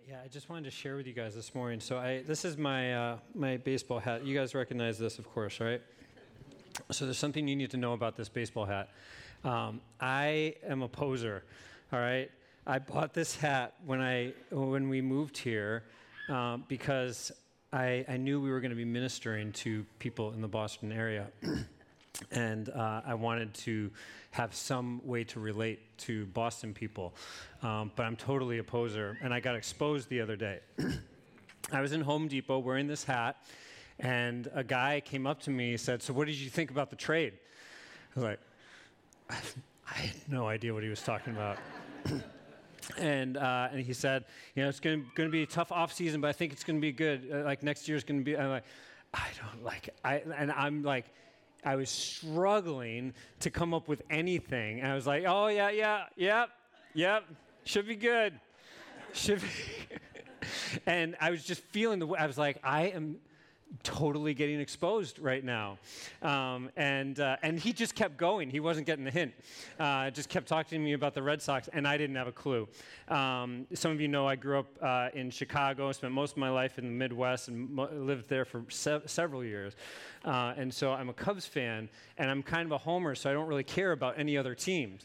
Yeah, I just wanted to share with you guys this morning. So this is my my baseball hat. You guys recognize this, of course, right? So there's something you need to know about this baseball hat. I am a poser, all right? I bought this hat when we moved here because I knew we were going to be ministering to people in the Boston area. And I wanted to have some way to relate to Boston people. But I'm totally a poser, and I got exposed the other day. I was in Home Depot wearing this hat, and a guy came up to me and said, "So what did you think about the trade?" I was like, I had no idea what he was talking about. And he said, it's going to be a tough off season, but I think it's going to be good. Like next year's going to be. I'm like, I don't like it. I'm like, I was struggling to come up with anything. And I was like, oh, yep, should be good. Should be. And I was just feeling I was like, I am totally getting exposed right now. And he just kept going. He wasn't getting the hint. Just kept talking to me about the Red Sox, and I didn't have a clue. Some of you know I grew up in Chicago, spent most of my life in the Midwest, and lived there for several years. And so I'm a Cubs fan, and I'm kind of a homer, so I don't really care about any other teams.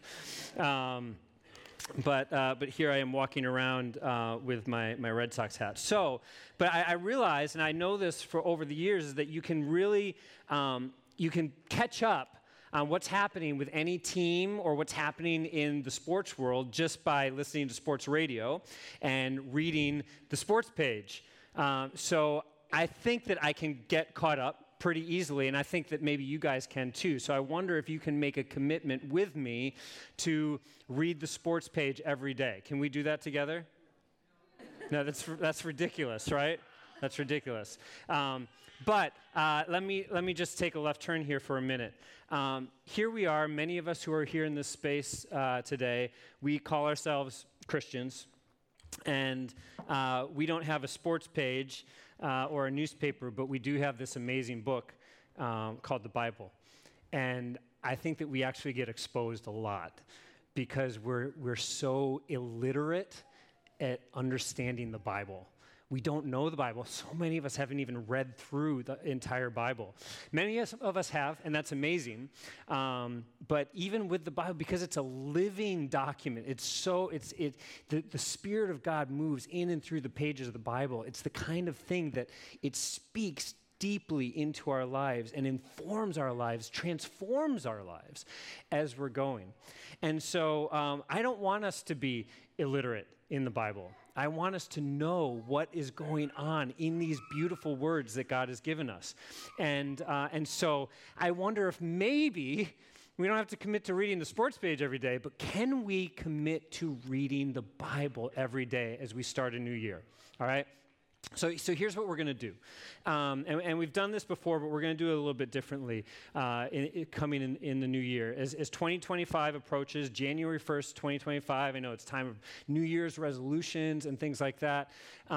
But here I am walking around with my Red Sox hat. So, but I realize, and I know this for over the years, is that you can really, you can catch up on what's happening with any team or what's happening in the sports world just by listening to sports radio and reading the sports page. So I think that I can get caught up pretty easily, and I think that maybe you guys can too. So I wonder if you can make a commitment with me to read the sports page every day. Can we do that together? No, that's ridiculous, right? That's ridiculous. But let me just take a left turn here for a minute. Here we are, many of us who are here in this space today, we call ourselves Christians. And we don't have a sports page or a newspaper, but we do have this amazing book called the Bible. And I think that we actually get exposed a lot because we're so illiterate at understanding the Bible. We don't know the Bible. So many of us haven't even read through the entire Bible. Many of us have, and that's amazing. But even with the Bible, because it's a living document, the Spirit of God moves in and through the pages of the Bible. It's the kind of thing that it speaks deeply into our lives and informs our lives, transforms our lives as we're going. And so I don't want us to be illiterate in the Bible. I want us to know what is going on in these beautiful words that God has given us. And so I wonder if maybe we don't have to commit to reading the sports page every day, but can we commit to reading the Bible every day as we start a new year? All right? So here's what we're going to do. And we've done this before, but we're going to do it a little bit differently coming in the new year. As 2025 approaches, January 1st, 2025, I know it's time of New Year's resolutions and things like that.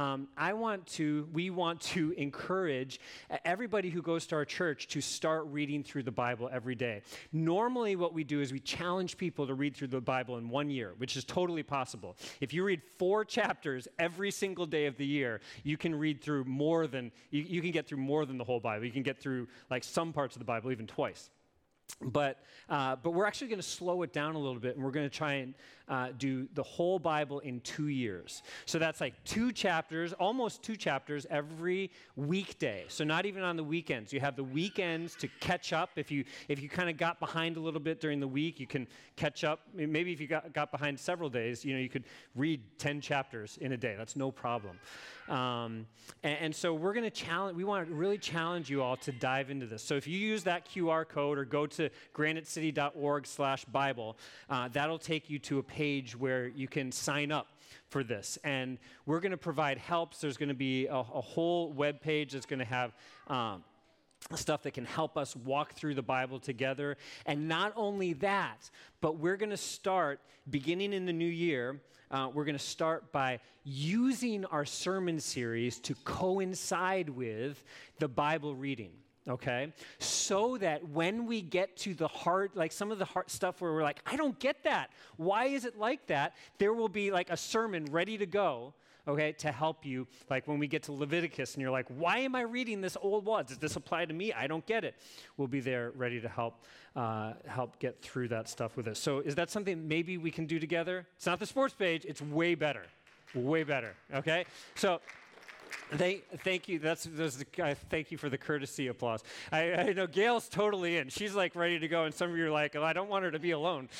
We want to encourage everybody who goes to our church to start reading through the Bible every day. Normally what we do is we challenge people to read through the Bible in 1 year, which is totally possible. If you read 4 chapters every single day of the year, you can read through more than, you can get through more than the whole Bible. You can get through like some parts of the Bible even twice. But we're actually going to slow it down a little bit, and we're going to try and do the whole Bible in 2 years. So that's like 2 chapters, almost 2 chapters every weekday. So not even on the weekends. You have the weekends to catch up. If you kind of got behind a little bit during the week, you can catch up. Maybe if you got behind several days, you could read 10 chapters in a day. That's no problem. And so we're going to we want to really challenge you all to dive into this. So if you use that QR code or go to granitecity.org/Bible, that'll take you to a page where you can sign up for this. And we're going to provide helps. There's going to be a whole web page that's going to have stuff that can help us walk through the Bible together. And not only that, but we're going to start, beginning in the new year, we're going to start by using our sermon series to coincide with the Bible reading. okay? So that when we get to the hard, like some of the hard stuff where we're like, I don't get that. Why is it like that? There will be like a sermon ready to go, okay, to help you. Like when we get to Leviticus and you're like, why am I reading this old law? Does this apply to me? I don't get it. We'll be there ready to help get through that stuff with us. So is that something maybe we can do together? It's not the sports page. It's way better. Way better, okay? So thank you. Thank you for the courtesy applause. I know Gail's totally in. She's like ready to go, and some of you are like, oh, I don't want her to be alone.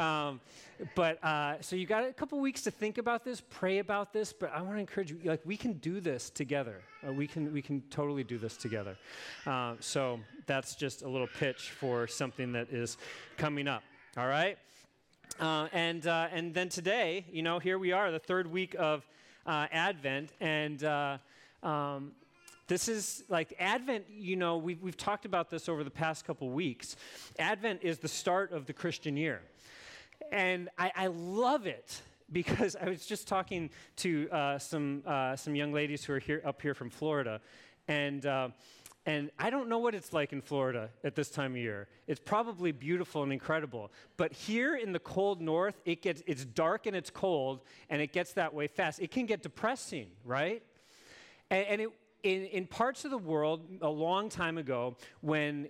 So you got a couple weeks to think about this, pray about this, but I want to encourage you, like we can do this together. We can totally do this together. So that's just a little pitch for something that is coming up, all right? And then today, here we are, the third week of Advent, and this is like Advent, we've talked about this over the past couple weeks. Advent is the start of the Christian year. And I love it because I was just talking to some young ladies who are up here from Florida, and I don't know what it's like in Florida at this time of year. It's probably beautiful and incredible. But here in the cold north, it's dark and it's cold, and it gets that way fast. It can get depressing, right? And in parts of the world a long time ago, when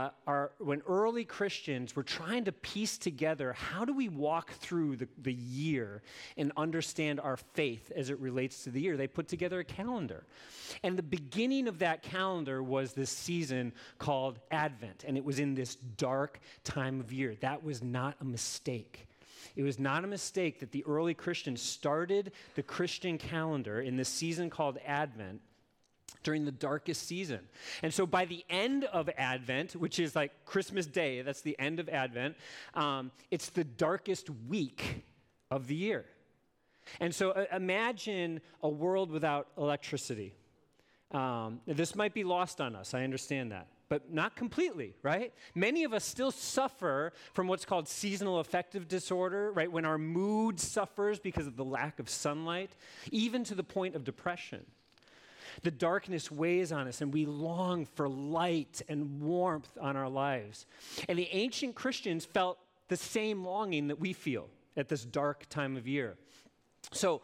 early Christians were trying to piece together how do we walk through the year and understand our faith as it relates to the year, they put together a calendar. And the beginning of that calendar was this season called Advent, and it was in this dark time of year. That was not a mistake. It was not a mistake that the early Christians started the Christian calendar in this season called Advent during the darkest season. And so by the end of Advent, which is like Christmas Day, that's the end of Advent, it's the darkest week of the year. And so imagine a world without electricity. This might be lost on us, I understand that, but not completely, right? Many of us still suffer from what's called seasonal affective disorder, right? When our mood suffers because of the lack of sunlight, even to the point of depression. The darkness weighs on us, and we long for light and warmth on our lives. And the ancient Christians felt the same longing that we feel at this dark time of year. So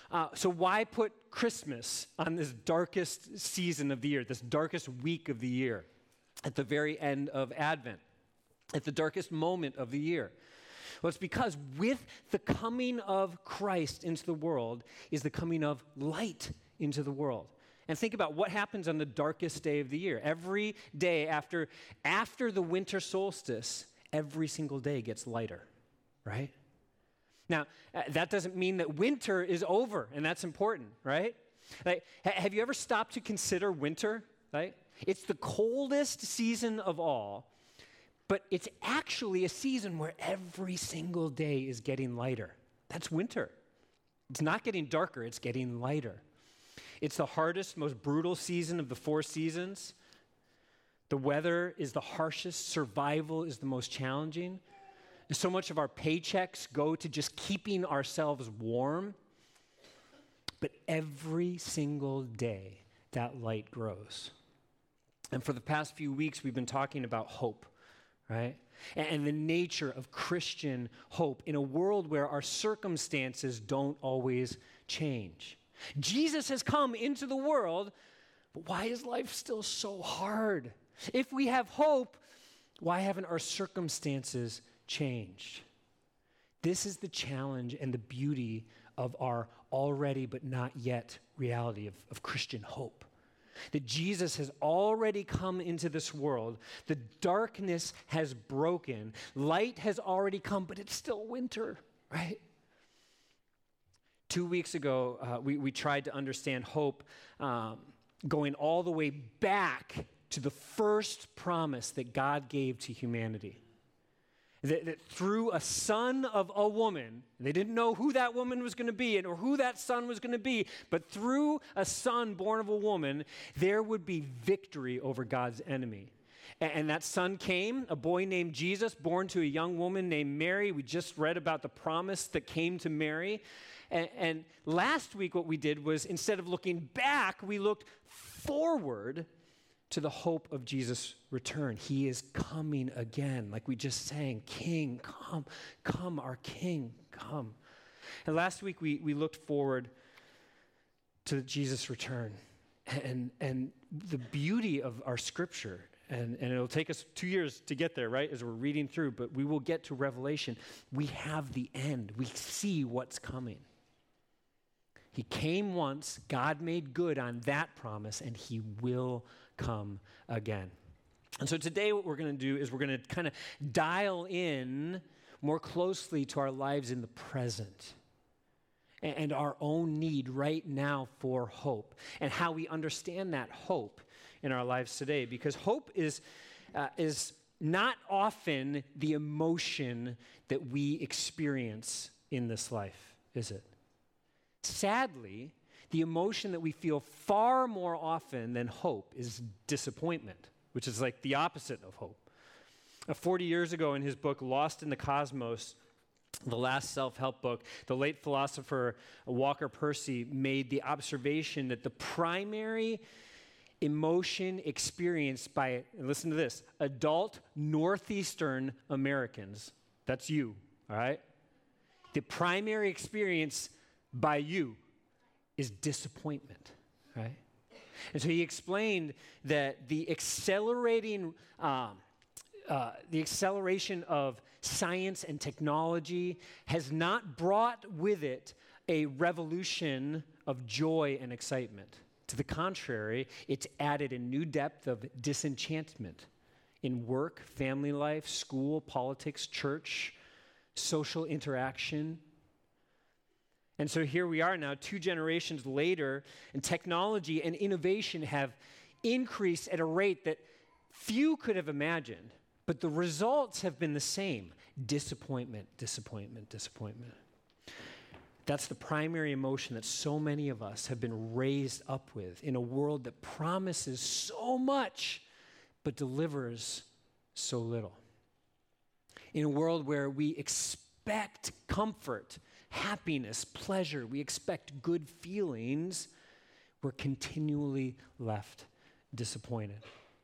why put Christmas on this darkest season of the year, this darkest week of the year, at the very end of Advent, at the darkest moment of the year? Well, it's because with the coming of Christ into the world is the coming of light into the world. And think about what happens on the darkest day of the year. Every day after the winter solstice, every single day gets lighter, right? Now, that doesn't mean that winter is over, and that's important, right? Like, have you ever stopped to consider winter, right? It's the coldest season of all, but it's actually a season where every single day is getting lighter. That's winter. It's not getting darker, it's getting lighter. It's the hardest, most brutal season of the 4 seasons. The weather is the harshest. Survival is the most challenging. And so much of our paychecks go to just keeping ourselves warm. But every single day, that light grows. And for the past few weeks, we've been talking about hope, right? And the nature of Christian hope in a world where our circumstances don't always change. Jesus has come into the world, but why is life still so hard? If we have hope, why haven't our circumstances changed? This is the challenge and the beauty of our already but not yet reality of Christian hope. That Jesus has already come into this world. The darkness has broken. Light has already come, but it's still winter, right? 2 weeks ago, we tried to understand hope going all the way back to the first promise that God gave to humanity. That through a son of a woman, they didn't know who that woman was going to be or who that son was going to be, but through a son born of a woman, there would be victory over God's enemy. And that son came, a boy named Jesus, born to a young woman named Mary. We just read about the promise that came to Mary. And last week what we did was, instead of looking back, we looked forward to the hope of Jesus' return. He is coming again, like we just sang, King, come, come, our King, come. And last week we looked forward to Jesus' return and the beauty of our scripture. And it'll take us 2 years to get there, right, as we're reading through, but we will get to Revelation. We have the end. We see what's coming. He came once, God made good on that promise, and he will come again. And so today what we're going to do is we're going to kind of dial in more closely to our lives in the present and our own need right now for hope and how we understand that hope in our lives today. Because hope is not often the emotion that we experience in this life, is it? Sadly, the emotion that we feel far more often than hope is disappointment, which is like the opposite of hope. 40 years ago in his book, Lost in the Cosmos, the last self-help book, the late philosopher Walker Percy made the observation that the primary emotion experienced by, and listen to this, adult Northeastern Americans, that's you, all right? The primary experience by you is disappointment, right? And so he explained that the acceleration of science and technology has not brought with it a revolution of joy and excitement. To the contrary, it's added a new depth of disenchantment in work, family life, school, politics, church, social interaction. And so here we are now, 2 generations later, and technology and innovation have increased at a rate that few could have imagined. But the results have been the same: disappointment, disappointment, disappointment. That's the primary emotion that so many of us have been raised up with in a world that promises so much but delivers so little. In a world where we expect comfort, happiness, pleasure, we expect good feelings, we're continually left disappointed.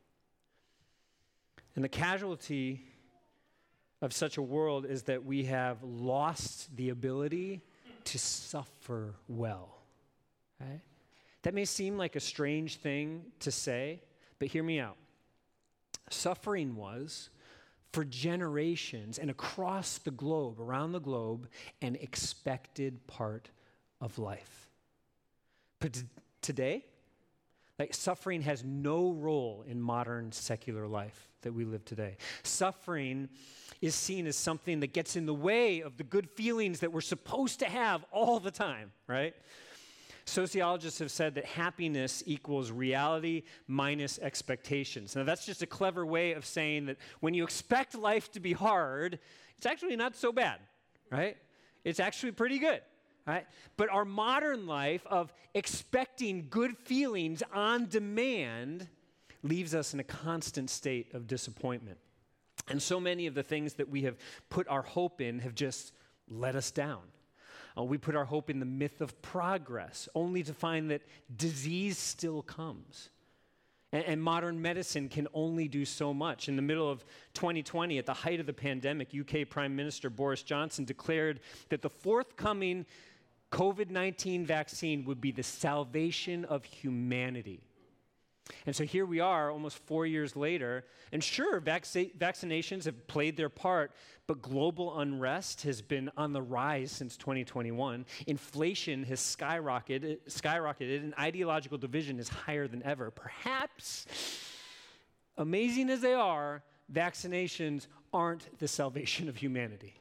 And the casualty of such a world is that we have lost the ability to suffer well, right? That may seem like a strange thing to say, but hear me out. Suffering was, for generations and across the globe, around the globe, an expected part of life. But today, suffering has no role in modern secular life that we live today. Suffering is seen as something that gets in the way of the good feelings that we're supposed to have all the time, right? Sociologists have said that happiness equals reality minus expectations. Now, that's just a clever way of saying that when you expect life to be hard, it's actually not so bad, right? It's actually pretty good. Right? But our modern life of expecting good feelings on demand leaves us in a constant state of disappointment. And so many of the things that we have put our hope in have just let us down. We put our hope in the myth of progress, only to find that disease still comes. And modern medicine can only do so much. In the middle of 2020, at the height of the pandemic, UK Prime Minister Boris Johnson declared that the forthcoming COVID-19 vaccine would be the salvation of humanity. And so here we are almost 4 years later, and sure, vaccinations have played their part, but global unrest has been on the rise since 2021. Inflation has skyrocketed, and ideological division is higher than ever. Perhaps, amazing as they are, vaccinations aren't the salvation of humanity.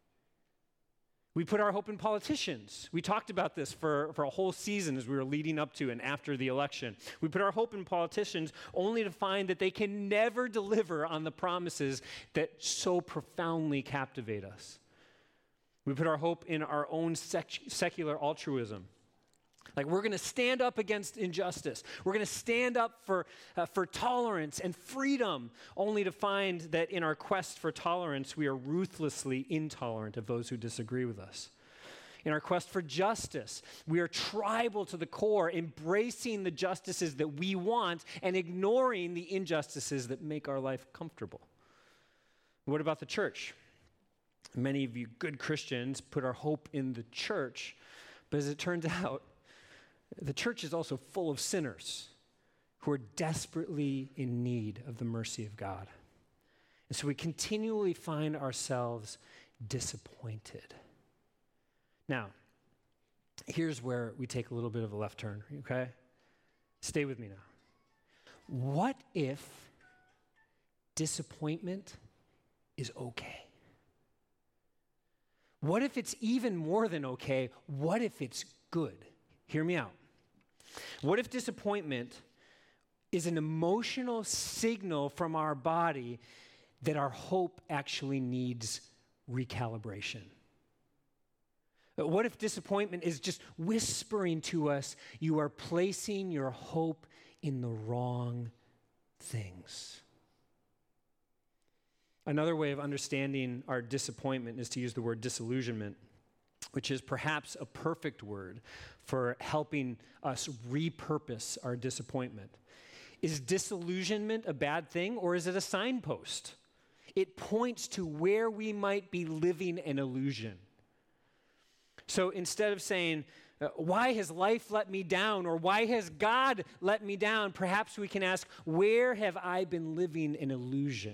We put our hope in politicians. We talked about this for a whole season as we were leading up to and after the election. We put our hope in politicians only to find that they can never deliver on the promises that so profoundly captivate us. We put our hope in our own secular altruism. Like, we're going to stand up against injustice. We're going to stand up for tolerance and freedom, only to find that in our quest for tolerance, we are ruthlessly intolerant of those who disagree with us. in our quest for justice. We are tribal to the core, embracing the justices that we want and ignoring the injustices that make our life comfortable. What about the church? Many of you good Christians put our hope in the church, but as it turns out, the church is also full of sinners who are desperately in need of the mercy of God. And so we continually find ourselves disappointed. Now, here's where we take a little bit of a left turn, okay? Stay with me now. What if disappointment is okay? What if it's even more than okay? What if it's good? Hear me out. What if disappointment is an emotional signal from our body that our hope actually needs recalibration? What if disappointment is just whispering to us, you are placing your hope in the wrong things? Another way of understanding our disappointment is to use the word disillusionment, which is perhaps a perfect word for helping us repurpose our disappointment. Is disillusionment a bad thing, or is it a signpost? It points to where we might be living an illusion. So instead of saying, why has life let me down, or why has God let me down, perhaps we can ask, where have I been living an illusion?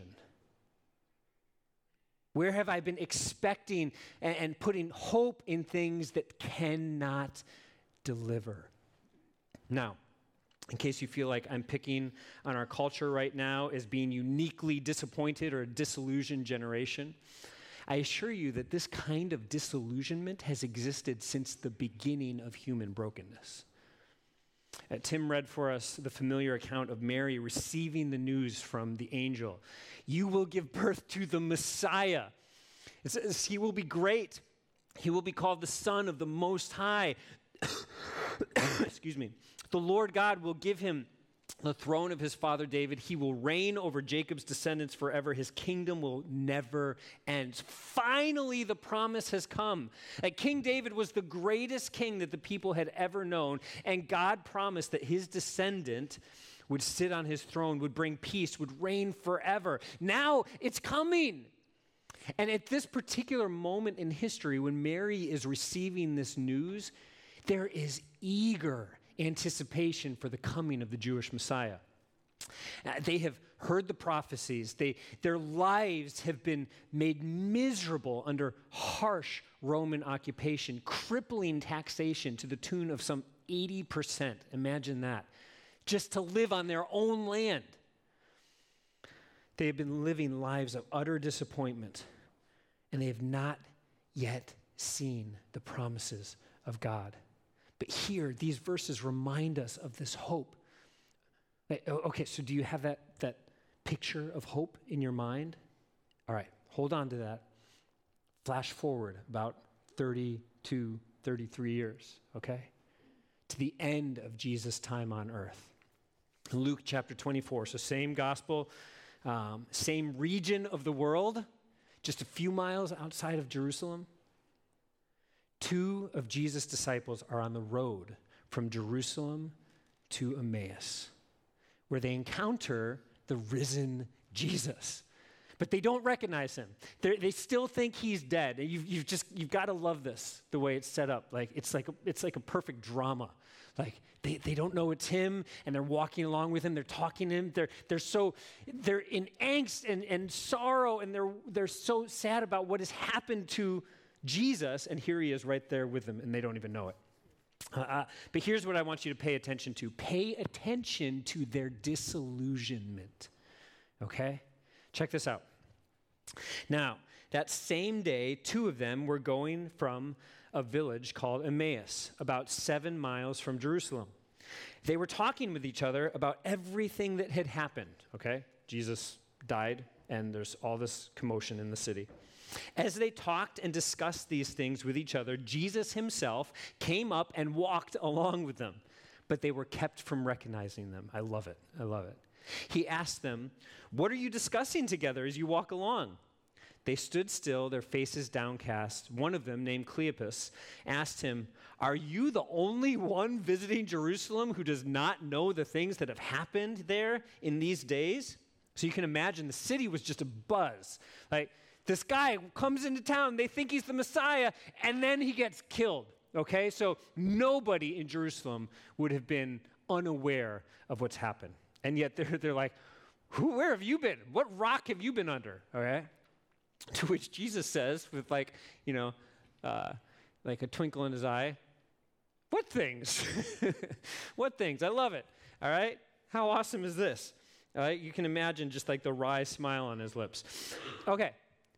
Where have I been expecting and putting hope in things that cannot deliver? Now, in case you feel like I'm picking on our culture right now as being uniquely disappointed or a disillusioned generation, I assure you that this kind of disillusionment has existed since the beginning of human brokenness. Tim read for us the familiar account of Mary receiving the news from the angel. You will give birth to the Messiah. It says, he will be great. He will be called the Son of the Most High. Excuse me. The Lord God will give him the throne of his father David. He will reign over Jacob's descendants forever. His kingdom will never end. Finally, the promise has come. That King David was the greatest king that the people had ever known, and God promised that his descendant would sit on his throne, would bring peace, would reign forever. Now it's coming. And at this particular moment in history, when Mary is receiving this news, there is eager anticipation for the coming of the Jewish Messiah. They have heard the prophecies. Their lives have been made miserable under harsh Roman occupation, crippling taxation to the tune of some 80%. Imagine that. Just to live on their own land. They have been living lives of utter disappointment, and they have not yet seen the promises of God. But here, these verses remind us of this hope. Okay, so do you have that picture of hope in your mind? All right, hold on to that. Flash forward about 32, 33 years, okay? To the end of Jesus' time on earth. Luke chapter 24, so same gospel, same region of the world, just a few miles outside of Jerusalem. Two of Jesus' disciples are on the road from Jerusalem to Emmaus, where they encounter the risen Jesus. But they don't recognize him. They still think he's dead. And you've got to love this, the way it's set up. Like it's like a perfect drama. Like they don't know it's him, and they're walking along with him. They're talking to him. They're in angst and sorrow, and they're so sad about what has happened to Jesus, and here he is right there with them, and they don't even know it. But here's what I want you to pay attention to. Pay attention to their disillusionment, okay? Check this out. Now, that same day, two of them were going from a village called Emmaus, about 7 miles from Jerusalem. They were talking with each other about everything that had happened, okay? Jesus died, and there's all this commotion in the city. As they talked and discussed these things with each other, Jesus himself came up and walked along with them, but they were kept from recognizing them. I love it. I love it. He asked them, "What are you discussing together as you walk along?" They stood still, their faces downcast. One of them, named Cleopas, asked him, "Are you the only one visiting Jerusalem who does not know the things that have happened there in these days?" So you can imagine the city was just a buzz. Like, this guy comes into town, they think he's the Messiah, and then he gets killed, okay? So nobody in Jerusalem would have been unaware of what's happened. And yet they're like, where have you been? What rock have you been under, all right? To which Jesus says, with like a twinkle in his eye, "What things?" What things? I love it, all right? How awesome is this? All right, you can imagine just like the wry smile on his lips. Okay,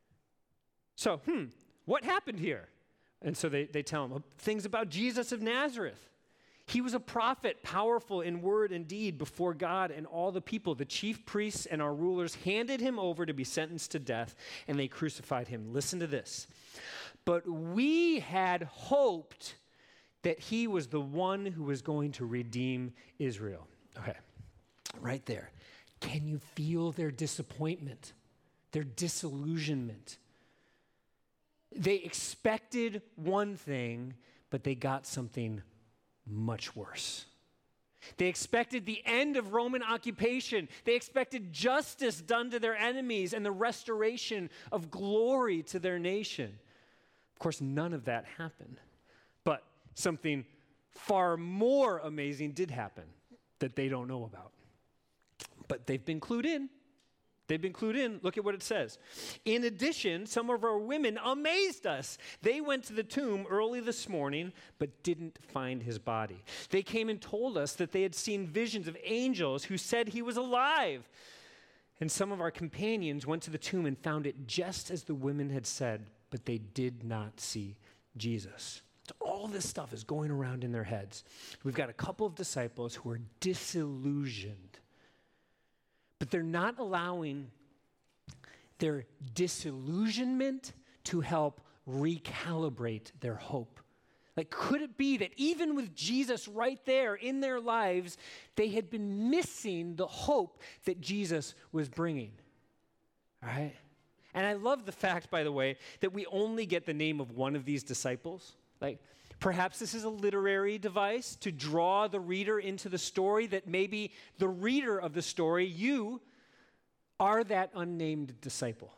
so, what happened here? And so they tell him things about Jesus of Nazareth. He was a prophet, powerful in word and deed before God and all the people. The chief priests and our rulers handed him over to be sentenced to death, and they crucified him. Listen to this. But we had hoped that he was the one who was going to redeem Israel. Okay, right there. Can you feel their disappointment, their disillusionment? They expected one thing, but they got something much worse. They expected the end of Roman occupation. They expected justice done to their enemies and the restoration of glory to their nation. Of course, none of that happened. But something far more amazing did happen that they don't know about. But they've been clued in. They've been clued in. Look at what it says. In addition, some of our women amazed us. They went to the tomb early this morning, but didn't find his body. They came and told us that they had seen visions of angels who said he was alive. And some of our companions went to the tomb and found it just as the women had said, but they did not see Jesus. So all this stuff is going around in their heads. We've got a couple of disciples who are disillusioned. But they're not allowing their disillusionment to help recalibrate their hope. Like, could it be that even with Jesus right there in their lives, they had been missing the hope that Jesus was bringing? All right? And I love the fact, by the way, that we only get the name of one of these disciples. Like, perhaps this is a literary device to draw the reader into the story, that maybe the reader of the story, you, are that unnamed disciple.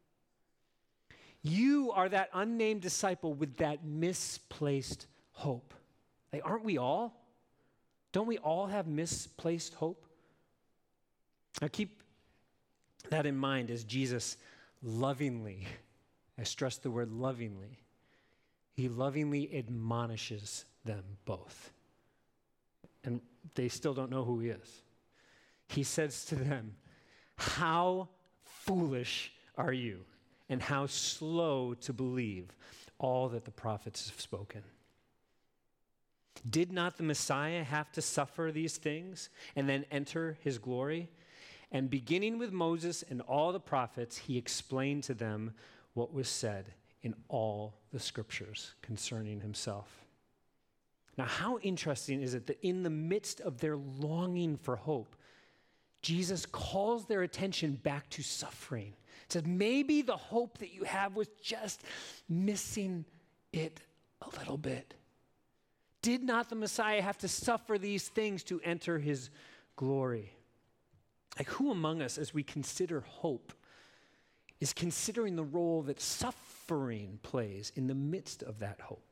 You are that unnamed disciple with that misplaced hope. Like, aren't we all? Don't we all have misplaced hope? Now keep that in mind as Jesus lovingly, I stress the word lovingly, he lovingly admonishes them both. And they still don't know who he is. He says to them, "How foolish are you, and how slow to believe all that the prophets have spoken? Did not the Messiah have to suffer these things and then enter his glory?" And beginning with Moses and all the prophets, he explained to them what was said in all the scriptures concerning himself. Now, how interesting is it that in the midst of their longing for hope, Jesus calls their attention back to suffering. He says, maybe the hope that you have was just missing it a little bit. Did not the Messiah have to suffer these things to enter his glory? Like, who among us, as we consider hope, is considering the role that suffering plays in the midst of that hope?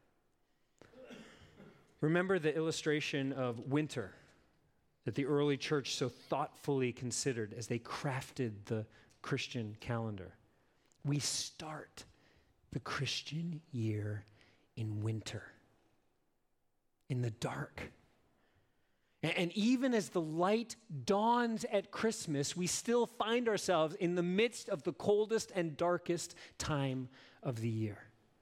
Remember the illustration of winter that the early church so thoughtfully considered as they crafted the Christian calendar. We start the Christian year in winter, in the dark. And even as the light dawns at Christmas, we still find ourselves in the midst of the coldest and darkest time of the year.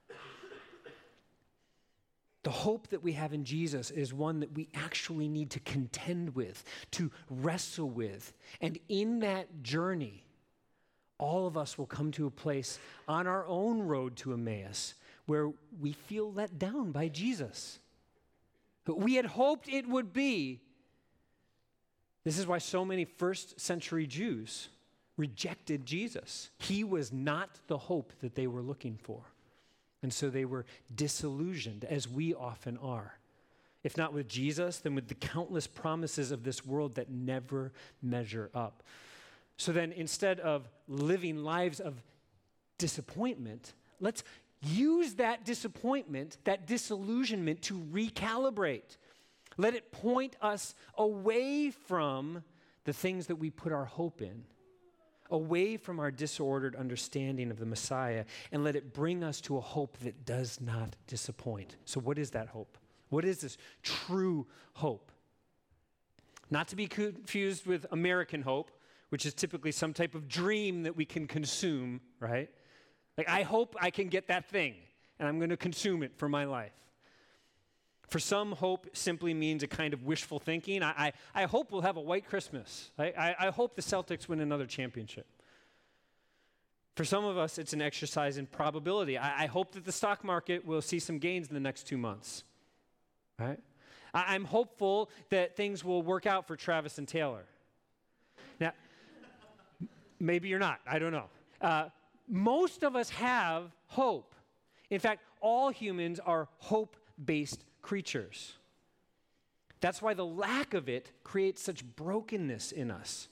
The hope that we have in Jesus is one that we actually need to contend with, to wrestle with. And in that journey, all of us will come to a place on our own road to Emmaus where we feel let down by Jesus. We had hoped it would be. This is why so many first century Jews rejected Jesus. He was not the hope that they were looking for. And so they were disillusioned, as we often are. If not with Jesus, then with the countless promises of this world that never measure up. So then, instead of living lives of disappointment, let's use that disappointment, that disillusionment, to recalibrate. Let it point us away from the things that we put our hope in, away from our disordered understanding of the Messiah, and let it bring us to a hope that does not disappoint. So what is that hope? What is this true hope? Not to be confused with American hope, which is typically some type of dream that we can consume, right? Like, I hope I can get that thing, and I'm going to consume it for my life. For some, hope simply means a kind of wishful thinking. I hope we'll have a white Christmas. I hope the Celtics win another championship. For some of us, it's an exercise in probability. I hope that the stock market will see some gains in the next 2 months. Right? I'm hopeful that things will work out for Travis and Taylor. Now, maybe you're not. I don't know. Most of us have hope. In fact, all humans are hope-based creatures. That's why the lack of it creates such brokenness in us.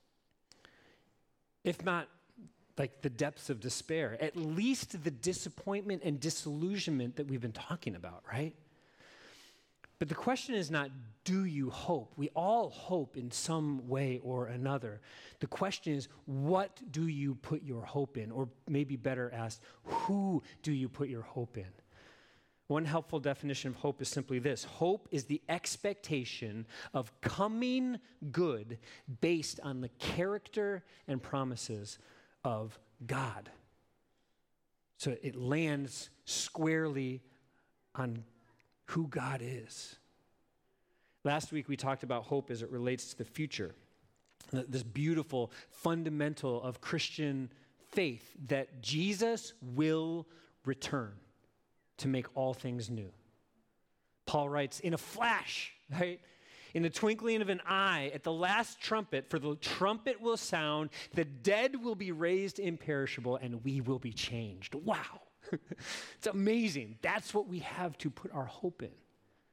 If not like the depths of despair, at least the disappointment and disillusionment that we've been talking about, right? But the question is not, do you hope? We all hope in some way or another. The question is, what do you put your hope in? Or maybe better asked, who do you put your hope in? One helpful definition of hope is simply this: hope is the expectation of coming good based on the character and promises of God. So it lands squarely on who God is. Last week we talked about hope as it relates to the future. This beautiful fundamental of Christian faith that Jesus will return to make all things new. Paul writes, in a flash, right? In the twinkling of an eye, at the last trumpet, for the trumpet will sound, the dead will be raised imperishable, and we will be changed. Wow. It's amazing. That's what we have to put our hope in.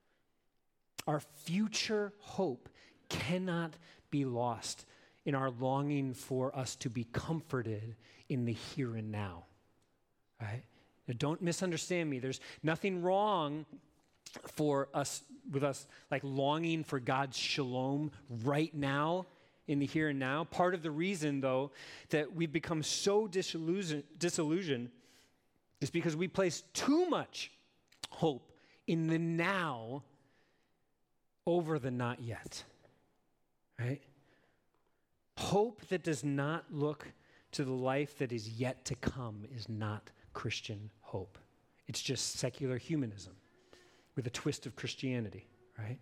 Our future hope cannot be lost in our longing for us to be comforted in the here and now, right? Now, don't misunderstand me. There's nothing wrong with us like longing for God's shalom right now in the here and now. Part of the reason, though, that we've become so disillusioned is because we place too much hope in the now over the not yet, right? Hope that does not look to the life that is yet to come is not Christian hope. It's just secular humanism with a twist of Christianity, right?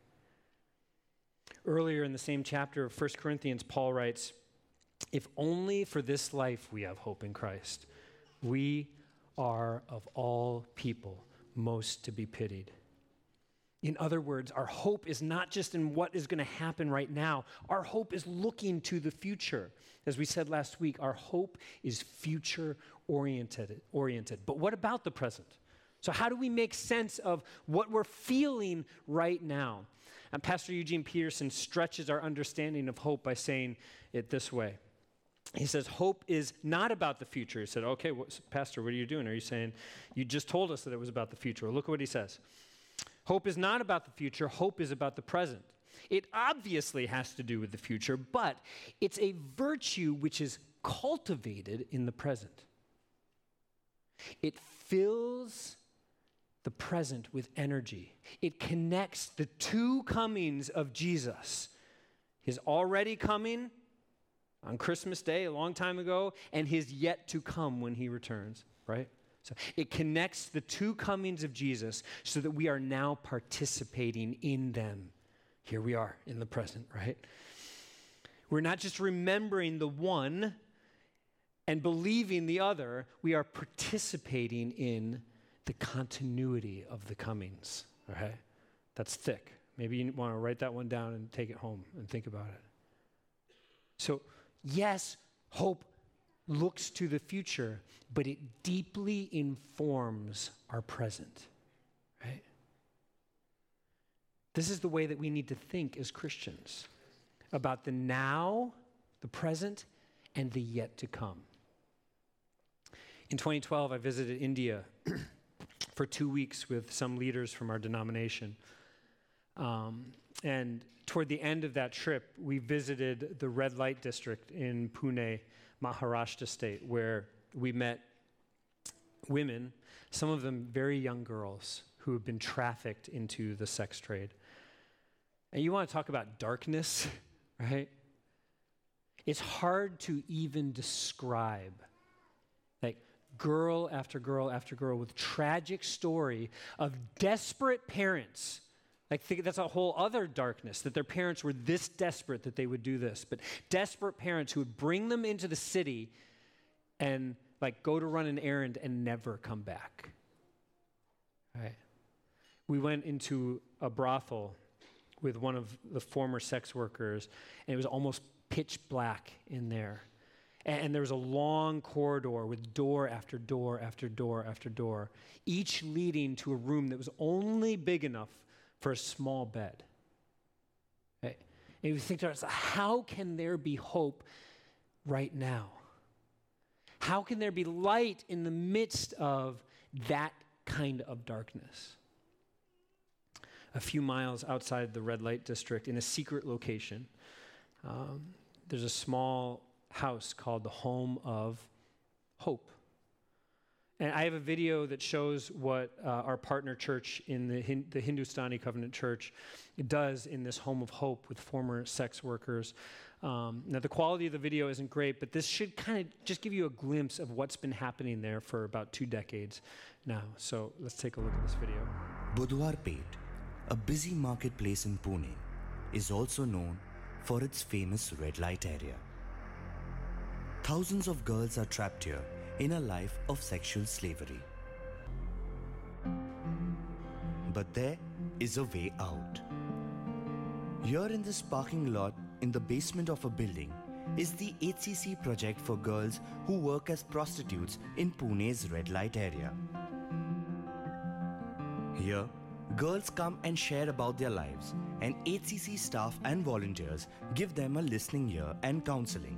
Earlier in the same chapter of 1 Corinthians, Paul writes, if only for this life we have hope in Christ, we are of all people most to be pitied. In other words, our hope is not just in what is going to happen right now. Our hope is looking to the future. As we said last week, our hope is future-oriented. But what about the present? So how do we make sense of what we're feeling right now? And Pastor Eugene Peterson stretches our understanding of hope by saying it this way. He says, hope is not about the future. He said, okay, Pastor, what are you doing? Are you saying, you just told us that it was about the future? Well, look at what he says. Hope is not about the future. Hope is about the present. It obviously has to do with the future, but it's a virtue which is cultivated in the present. It fills the present with energy. It connects the two comings of Jesus, his already coming on Christmas Day a long time ago, and his yet to come when he returns, right? So it connects the two comings of Jesus so that we are now participating in them. Here we are in the present, right? We're not just remembering the one and believing the other. We are participating in the continuity of the comings, okay? That's thick. Maybe you want to write that one down and take it home and think about it. So, yes, Hope looks to the future, but it deeply informs our present, right? This is the way that we need to think as Christians about the now, the present, and the yet to come. In 2012, I visited India for 2 weeks with some leaders from our denomination. And toward the end of that trip, we visited the red light district in Pune, Maharashtra state, where we met women, some of them very young girls, who have been trafficked into the sex trade. And you want to talk about darkness, right? It's hard to even describe, like, girl after girl after girl with tragic story of desperate parents. Like, that's a whole other darkness, that their parents were this desperate that they would do this. But desperate parents who would bring them into the city and, like, go to run an errand and never come back. Right? We went into a brothel with one of the former sex workers, and it was almost pitch black in there. And there was a long corridor with door after door after door after door, each leading to a room that was only big enough for a small bed. Right? And you think to ourselves, how can there be hope right now? How can there be light in the midst of that kind of darkness? A few miles outside the red light district, in a secret location, there's a small house called the Home of Hope. And I have a video that shows what our partner church in the Hindustani Covenant Church does in this Home of Hope with former sex workers. Now, the quality of the video isn't great, but this should kind of just give you a glimpse of what's been happening there for about 2 decades now. So let's take a look at this video. Budwarpet, a busy marketplace in Pune, is also known for its famous red light area. Thousands of girls are trapped here in a life of sexual slavery. But there is a way out. Here in this parking lot in the basement of a building is the HCC project for girls who work as prostitutes in Pune's red light area. Here, girls come and share about their lives, and HCC staff and volunteers give them a listening ear and counseling.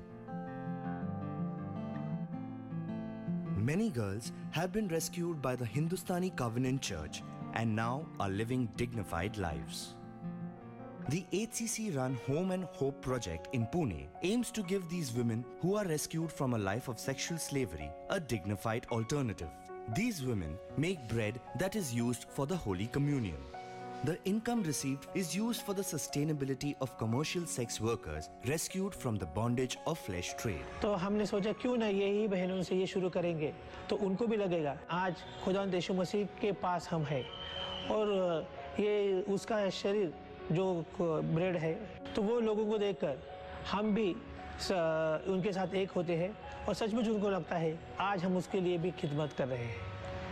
Many girls have been rescued by the Hindustani Covenant Church and now are living dignified lives. The HCC-run Home and Hope project in Pune aims to give these women who are rescued from a life of sexual slavery a dignified alternative. These women make bread that is used for the Holy Communion. The income received is used for the sustainability of commercial sex workers rescued from the bondage of flesh trade. तो हमने सोचा क्यों ना यही बहनों से ये शुरू करेंगे, तो उनको भी लगेगा आज खुदावंद यीशु मसीह के पास हम हैं और ये उसका शरीर जो ब्रेड है, तो वो लोगों को देखकर हम भी उनके साथ एक होते हैं और सचमुच उनको लगता है आज हम उसके लिए भी खिदमत कर रहे हैं.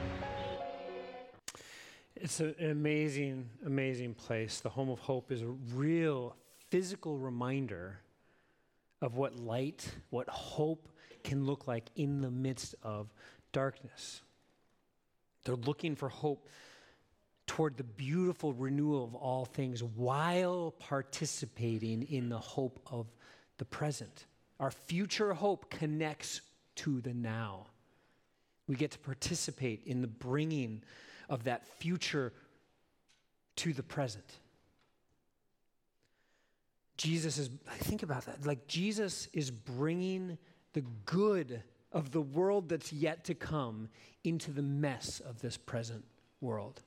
It's an amazing, amazing place. The Home of Hope is a real physical reminder of what light, what hope can look like in the midst of darkness. They're looking for hope toward the beautiful renewal of all things while participating in the hope of the present. Our future hope connects to the now. We get to participate in the bringing of that future to the present. Think about that. Like, Jesus is bringing the good of the world that's yet to come into the mess of this present world.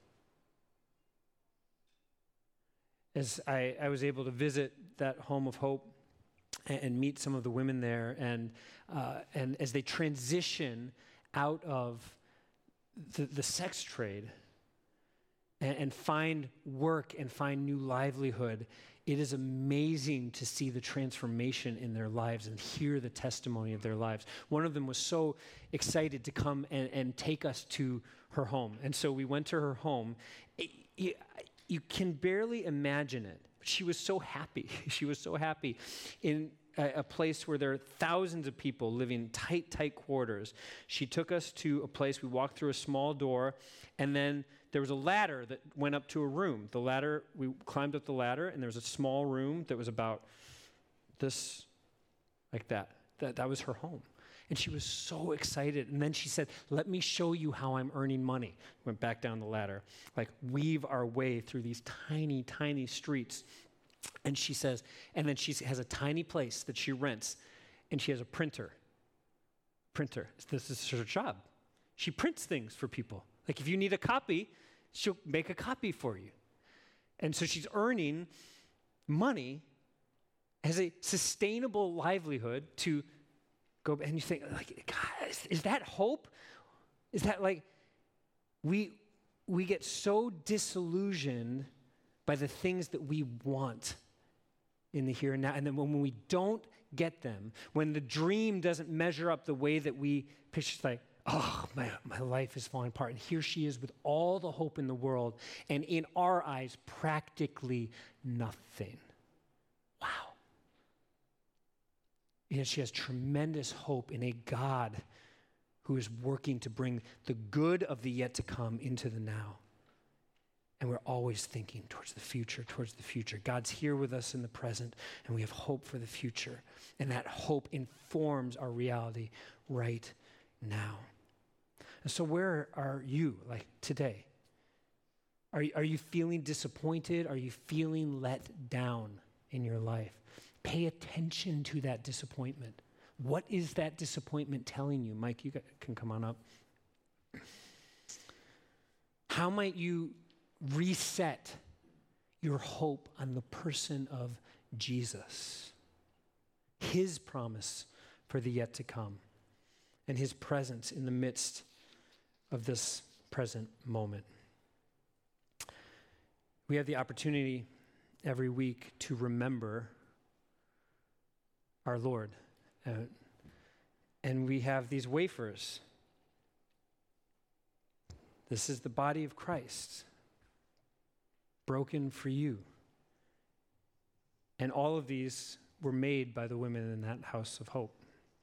As I was able to visit that Home of Hope and meet some of the women there, and as they transition out of the sex trade and find work and find new livelihood, it is amazing to see the transformation in their lives and hear the testimony of their lives. One of them was so excited to come and take us to her home. And so we went to her home. You can barely imagine it. She was so happy. She was so happy. a place where there are thousands of people living in tight quarters. She took us to a place, we walked through a small door, and then there was a ladder that went up to a room. The ladder, we climbed up the ladder, and there was a small room that was about this, like that. That was her home. And she was so excited. And then she said, let me show you how I'm earning money. Went back down the ladder, like weave our way through these tiny streets. And she says, and then she has a tiny place that she rents, and she has a printer. This is her job. She prints things for people. Like if you need a copy, she'll make a copy for you. And so she's earning money as a sustainable livelihood to go, and you think, like, God, is that hope? Is that like, we get so disillusioned by the things that we want in the here and now. And then when we don't get them, when the dream doesn't measure up the way that we picture, it's like, oh, my life is falling apart. And here she is with all the hope in the world, and in our eyes, practically nothing. Wow. And she has tremendous hope in a God who is working to bring the good of the yet to come into the now. And we're always thinking towards the future. God's here with us in the present, and we have hope for the future. And that hope informs our reality right now. And so where are you, like today? Are you feeling disappointed? Are you feeling let down in your life? Pay attention to that disappointment. What is that disappointment telling you? Mike, you can come on up. How might you reset your hope on the person of Jesus, his promise for the yet to come, and his presence in the midst of this present moment? We have the opportunity every week to remember our Lord. And we have these wafers. This is the body of Christ, broken for you. And all of these were made by the women in that house of hope.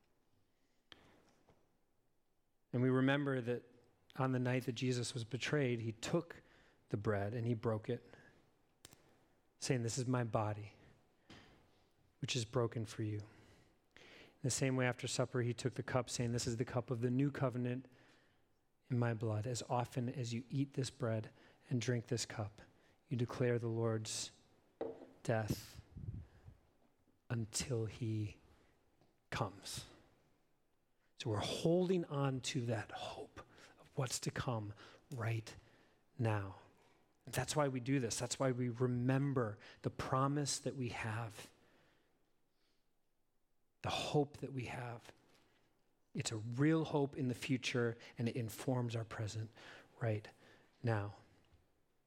And we remember that on the night that Jesus was betrayed, he took the bread and he broke it, saying, "This is my body, which is broken for you." In the same way, after supper, he took the cup, saying, "This is the cup of the new covenant in my blood. As often as you eat this bread and drink this cup, you declare the Lord's death until he comes." So we're holding on to that hope of what's to come right now. And that's why we do this. That's why we remember the promise that we have, the hope that we have. It's a real hope in the future, and it informs our present right now.